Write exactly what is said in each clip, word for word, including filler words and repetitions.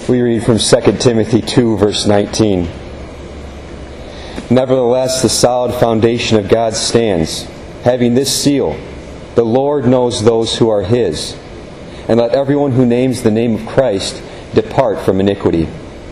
We read from Second Timothy two, verse nineteen. Nevertheless, the solid foundation of God stands, having this seal: the Lord knows those who are His. And let everyone who names the name of Christ depart from iniquity.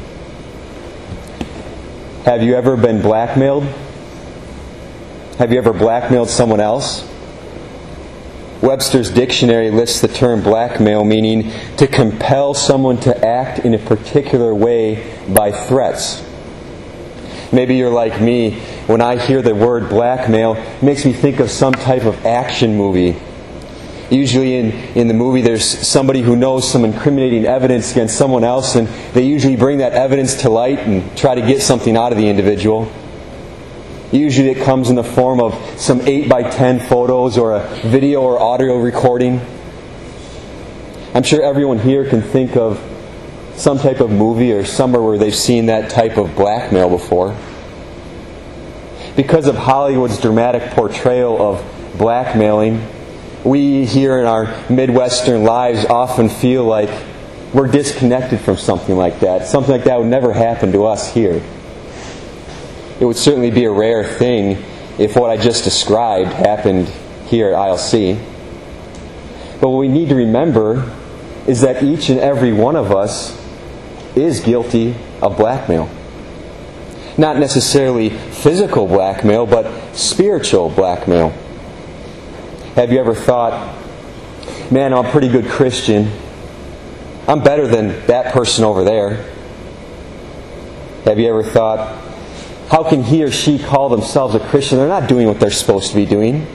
Have you ever been blackmailed? Have you ever blackmailed someone else? Webster's dictionary lists the term blackmail meaning to compel someone to act in a particular way by threats. Maybe you're like me. When I hear the word blackmail, it makes me think of some type of action movie. Usually in, in the movie there's somebody who knows some incriminating evidence against someone else, and they usually bring that evidence to light and try to get something out of the individual. Usually it comes in the form of some eight by ten photos or a video or audio recording. I'm sure everyone here can think of some type of movie or somewhere where they've seen that type of blackmail before. Because of Hollywood's dramatic portrayal of blackmailing, we here in our Midwestern lives often feel like we're disconnected from something like that. Something like that would never happen to us here. It would certainly be a rare thing if what I just described happened here at I L C. But what we need to remember is that each and every one of us is guilty of blackmail. Not necessarily physical blackmail, but spiritual blackmail. Have you ever thought, man, I'm a pretty good Christian. I'm better than that person over there. Have you ever thought, how can he or she call themselves a Christian? They're not doing what they're supposed to be doing.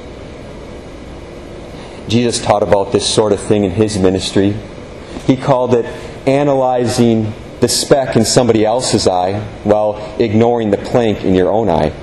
Jesus taught about this sort of thing in His ministry. He called it analyzing the speck in somebody else's eye while ignoring the plank in your own eye.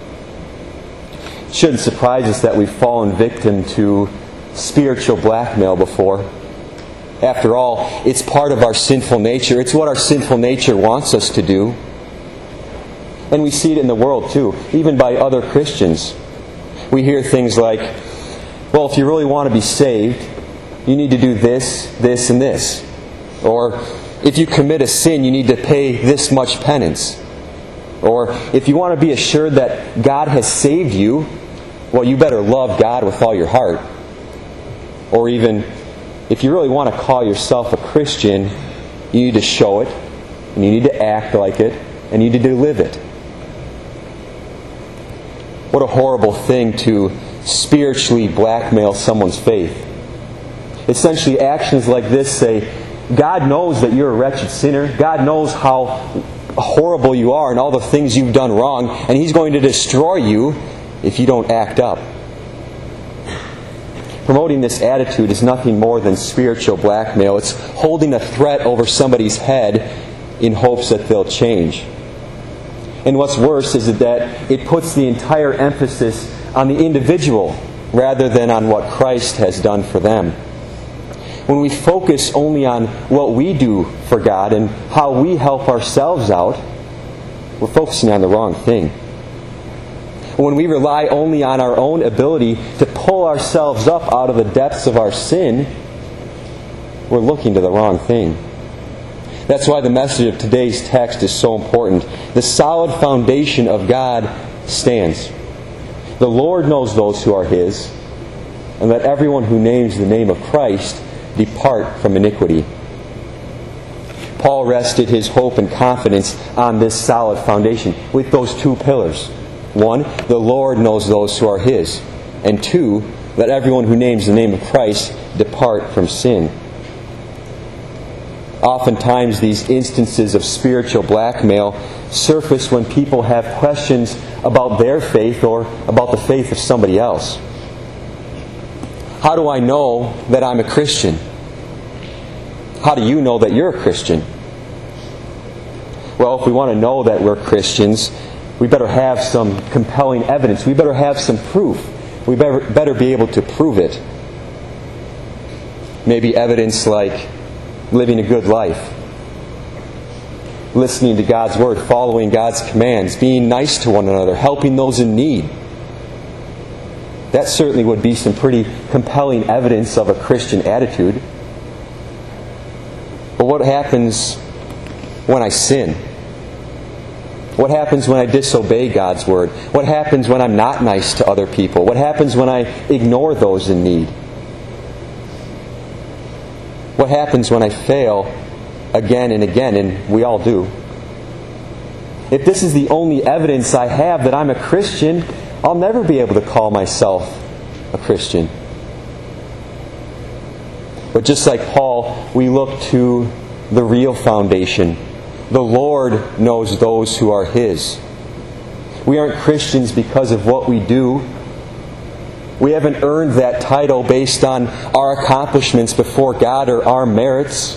It shouldn't surprise us that we've fallen victim to spiritual blackmail before. After all, it's part of our sinful nature. It's what our sinful nature wants us to do. And we see it in the world too, even by other Christians. We hear things like, well, if you really want to be saved, you need to do this, this, and this. Or, if you commit a sin, you need to pay this much penance. Or, if you want to be assured that God has saved you, well, you better love God with all your heart. Or even, if you really want to call yourself a Christian, you need to show it, and you need to act like it, and you need to live it. What a horrible thing to spiritually blackmail someone's faith. Essentially, actions like this say, God knows that you're a wretched sinner. God knows how horrible you are and all the things you've done wrong, and He's going to destroy you if you don't act up. Promoting this attitude is nothing more than spiritual blackmail. It's holding a threat over somebody's head in hopes that they'll change. And what's worse is that it puts the entire emphasis on the individual rather than on what Christ has done for them. When we focus only on what we do for God and how we help ourselves out, we're focusing on the wrong thing. When we rely only on our own ability to pull ourselves up out of the depths of our sin, we're looking to the wrong thing. That's why the message of today's text is so important. The solid foundation of God stands. The Lord knows those who are His, and let everyone who names the name of Christ depart from iniquity. Paul rested his hope and confidence on this solid foundation with those two pillars. One, the Lord knows those who are His. And two, let everyone who names the name of Christ depart from sin. Oftentimes these instances of spiritual blackmail surface when people have questions about their faith or about the faith of somebody else. How do I know that I'm a Christian? How do you know that you're a Christian? Well, if we want to know that we're Christians, we better have some compelling evidence. We better have some proof. We better, better be able to prove it. Maybe evidence like living a good life, listening to God's Word, following God's commands, being nice to one another, helping those in need. That certainly would be some pretty compelling evidence of a Christian attitude. But what happens when I sin? What happens when I disobey God's word? What happens when I'm not nice to other people? What happens when I ignore those in need? What happens when I fail again and again? And we all do. If this is the only evidence I have that I'm a Christian, I'll never be able to call myself a Christian. But just like Paul, we look to the real foundation. The Lord knows those who are His. We aren't Christians because of what we do. We haven't earned that title based on our accomplishments before God or our merits.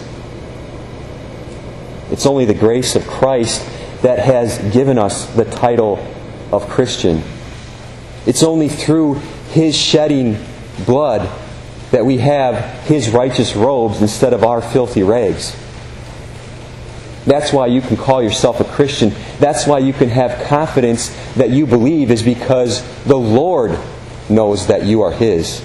It's only the grace of Christ that has given us the title of Christian. It's only through His shedding blood that we have His righteous robes instead of our filthy rags. That's why you can call yourself a Christian. That's why you can have confidence that you believe, is because the Lord knows that you are His.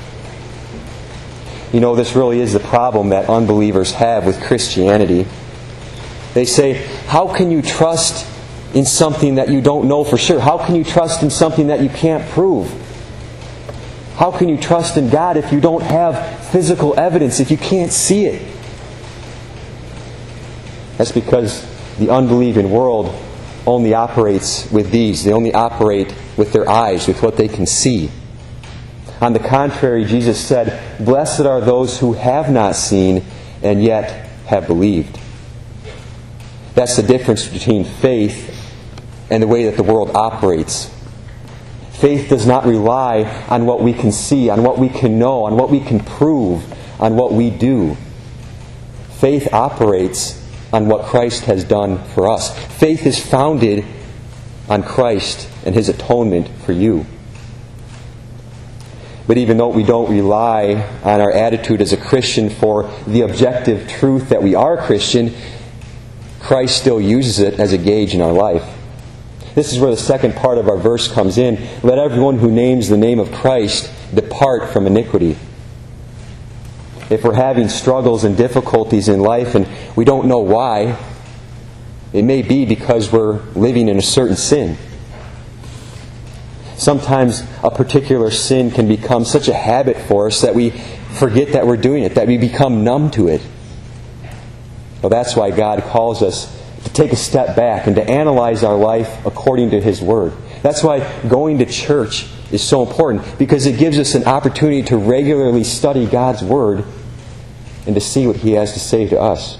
You know, this really is the problem that unbelievers have with Christianity. They say, how can you trust in something that you don't know for sure? How can you trust in something that you can't prove? How can you trust in God if you don't have physical evidence, if you can't see it? That's because the unbelieving world only operates with these. They only operate with their eyes, with what they can see. On the contrary, Jesus said, "Blessed are those who have not seen and yet have believed." That's the difference between faith and the way that the world operates. Faith does not rely on what we can see, on what we can know, on what we can prove, on what we do. Faith operates on what Christ has done for us. Faith is founded on Christ and His atonement for you. But even though we don't rely on our attitude as a Christian for the objective truth that we are a Christian, Christ still uses it as a gauge in our life. This is where the second part of our verse comes in. Let everyone who names the name of Christ depart from iniquity. If we're having struggles and difficulties in life and we don't know why, it may be because we're living in a certain sin. Sometimes a particular sin can become such a habit for us that we forget that we're doing it, that we become numb to it. Well, that's why God calls us to take a step back and to analyze our life according to His Word. That's why going to church is so important, because it gives us an opportunity to regularly study God's Word and to see what He has to say to us.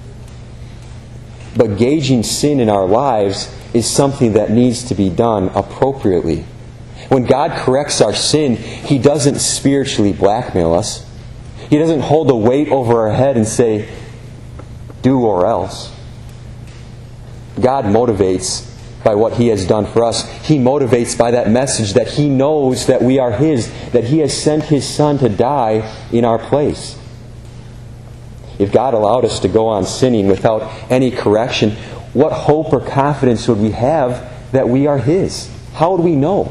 But gauging sin in our lives is something that needs to be done appropriately. When God corrects our sin, He doesn't spiritually blackmail us. He doesn't hold a weight over our head and say, "Do or else." God motivates by what He has done for us. He motivates by that message that He knows that we are His, that He has sent His Son to die in our place. If God allowed us to go on sinning without any correction, what hope or confidence would we have that we are His? How would we know?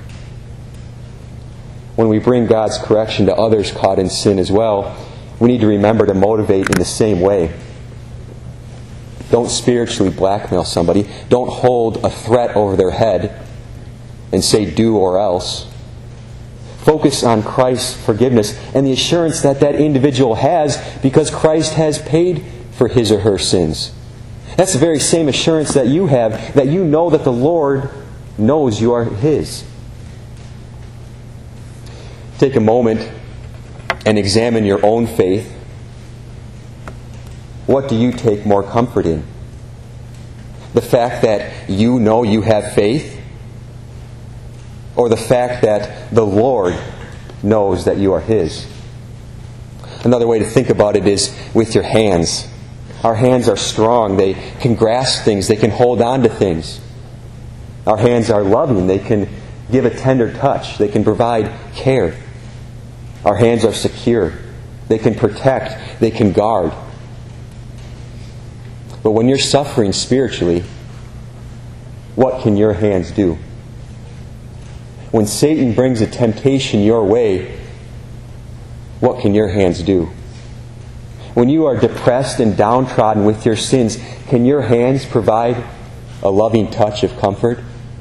When we bring God's correction to others caught in sin as well, we need to remember to motivate in the same way. Don't spiritually blackmail somebody. Don't hold a threat over their head and say, "Do or else." Focus on Christ's forgiveness and the assurance that that individual has because Christ has paid for his or her sins. That's the very same assurance that you have, that you know that the Lord knows you are His. Take a moment and examine your own faith. What do you take more comfort in? The fact that you know you have faith? Or the fact that the Lord knows that you are His? Another way to think about it is with your hands. Our hands are strong. They can grasp things. They can hold on to things. Our hands are loving. They can give a tender touch. They can provide care. Our hands are secure. They can protect. They can guard. But when you're suffering spiritually, what can your hands do? When Satan brings a temptation your way, what can your hands do? When you are depressed and downtrodden with your sins, can your hands provide a loving touch of comfort?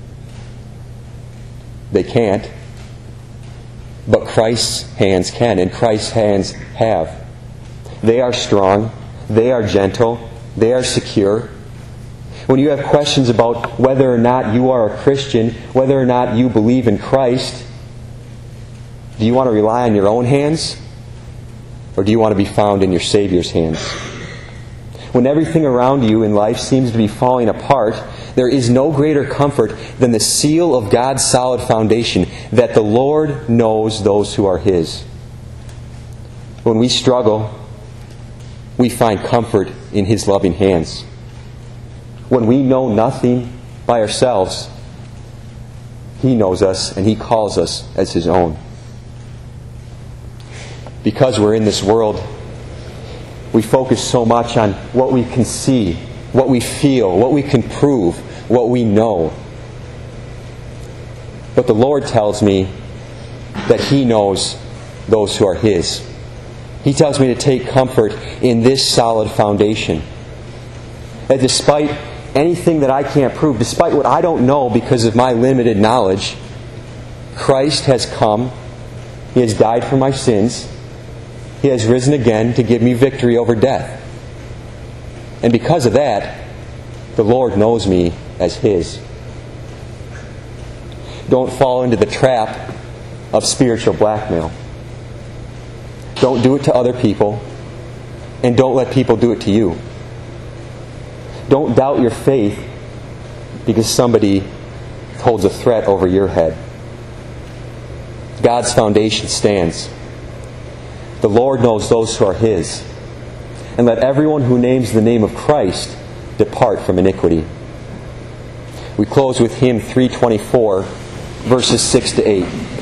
They can't. But Christ's hands can, and Christ's hands have. They are strong. They are gentle. They are secure. When you have questions about whether or not you are a Christian, whether or not you believe in Christ, do you want to rely on your own hands? Or do you want to be found in your Savior's hands? When everything around you in life seems to be falling apart, there is no greater comfort than the seal of God's solid foundation, that the Lord knows those who are His. When we struggle, we find comfort in His loving hands. When we know nothing by ourselves, He knows us and He calls us as His own. Because we're in this world, we focus so much on what we can see, what we feel, what we can prove, what we know. But the Lord tells me that He knows those who are His. He tells me to take comfort in this solid foundation. That despite anything that I can't prove, despite what I don't know because of my limited knowledge, Christ has come. He has died for my sins. He has risen again to give me victory over death. And because of that, the Lord knows me as His. Don't fall into the trap of spiritual blackmail. Don't do it to other people, and don't let people do it to you. Don't doubt your faith because somebody holds a threat over your head. God's foundation stands. The Lord knows those who are His. And let everyone who names the name of Christ depart from iniquity. We close with hymn three twenty-four, verses six to eight.